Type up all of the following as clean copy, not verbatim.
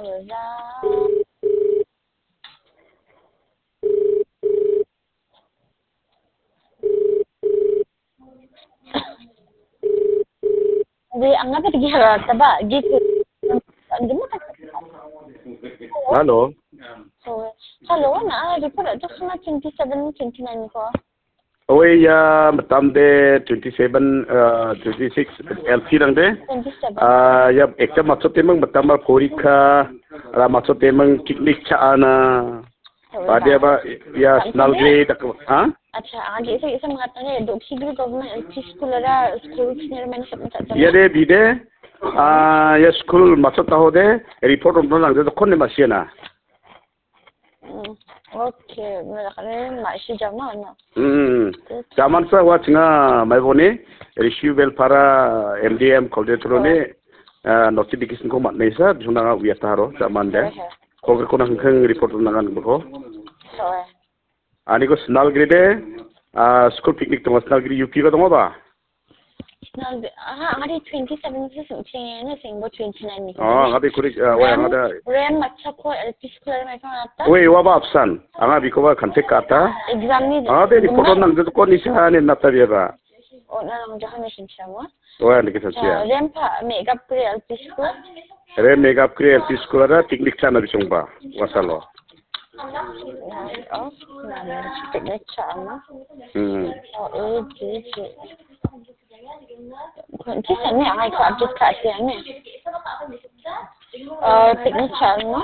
Di angga pergi harap taba gitu. Anda mo Hello. so hello na report ato sana 27 29 ko. Away matam de 27 26 LP lang de. 27 Ya ekta maksud temang matam porika maksud temang picnic cha na. Pada ba ya snalgre tak ha? Acha agi isa mengatakan dok sigri government school ada school senior manager tak Ya de bide ya school maksud tahu de report untuk lang de kon masih na. Okay, mereka masih jama na. Zaman sa wa chinga mai bone receivable para MDM coordinator ne notification ko mat nei sa bisuna wi taro zaman de. Ko ko nang khang report nangan ko. Ani ko snal grade school picnic to snal grade UP ko dong ba? Ada 27 sing na sing bo 29 ni. Ngade kuri wa ngada. Ram matcha ko LP school mai kan ata. Wei wa ba option. Anga bi ko ba kantek kata. Exam ni. De report nang de ko ni sa ne na ta ba. Na nang jahan ni sin sama. Wa ni ke sa sia. Ram pa makeup pre LP school. Re makeup pre LP school ada picnic cha na bi chong ba. Wasalo. Picnic cha na. Kunci sana ay ko update ka siya ni. Picnic cha na.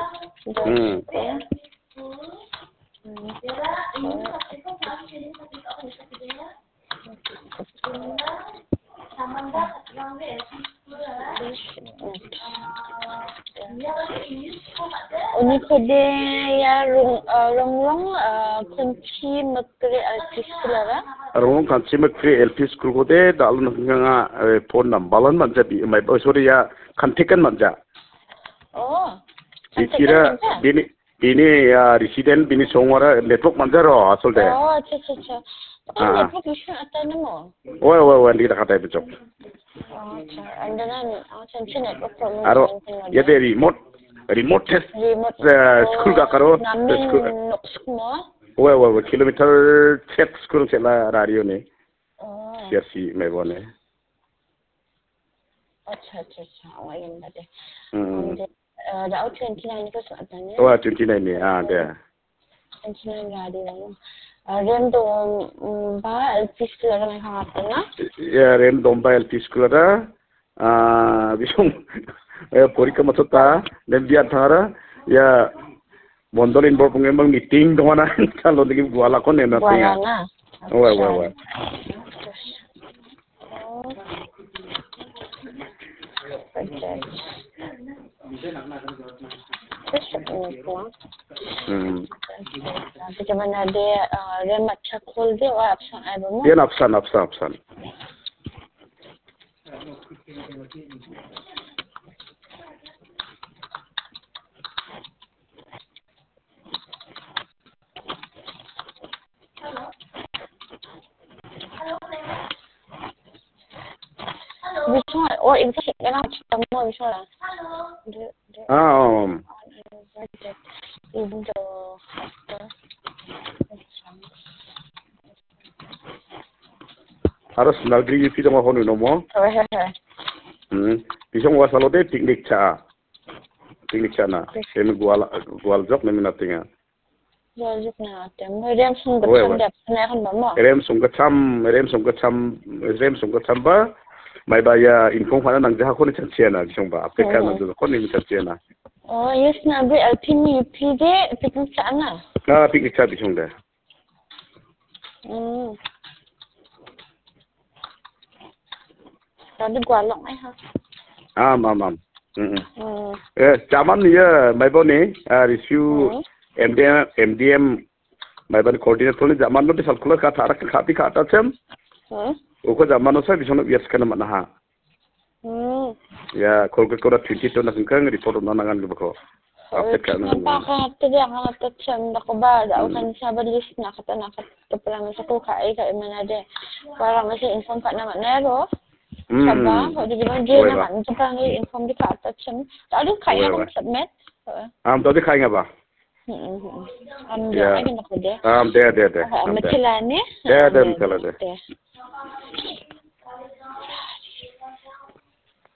Ini kode ya rong kunci makre LP school lah. Rong kunci makre LP school kode dalam nga phone number manja bi mai sorry ya kantekan manja. Oh. Kira ini ya resident bini songwara network manja ro asal de. Oh, acha. Network issue atau namo? Wah, ni dah kata betul. Acha, anda nan acha network problem. Aro, ya de remote test. School ka karo. Namin semua. Wah, kilometer chat school cela radio ni. Oh. Siasi mebone. Acha. Awak yang ada. Dah 29 ko sa tanya. Wah, 29 ni, ada. 29 radio lang. Rem domba LP school ada mai hangap na? Ya, rem domba LP school ada. Bisung porika matota dan dia thara ya mondolin bor pengembang meeting dongana kalau lagi gua lakon ya nanti ya. Wah. Macam mana dia macam cool dia option apa mo? Dia option. Bismillah. Oh, ini sih kan semua bismillah. Even though harus nalgri UP dong aku nomo. Bisong wasalo de picnic cha na. Kami gual jok nami natinga. Gual jok na tem. Rem sungguh cam kan bamo. Rem sungguh cam ba. Mai baya info mana nang jaha ko ni chancia na bisong ba. Apeka nang jaha ko ni chancia na. Oh, yes na be alpini UP de picnic cha na. Picnic cha bisong de. Tadi gualong ha. Am. Zaman ni ya mai bone review MDM mai bone coordinator ni zaman no disal kula ka thara khati khata chem. Uko zaman no sa bisong bias kana mana ha. Ya Kolkata 22 na singkang report na nangan ko. Napaka tadi ang chem da ko ba da kan sabar list na kata pelang sa ko kai mana de. Parang masih inform ka naman nero. Sabah, kalau di bilang dia nak cepat ni inform di kat cem. Tak ada kaya nak submit Tadi kaya nggak, Pak? Am dia, ay, ganako de. Deh. Matilani? Deh, misalnya deh.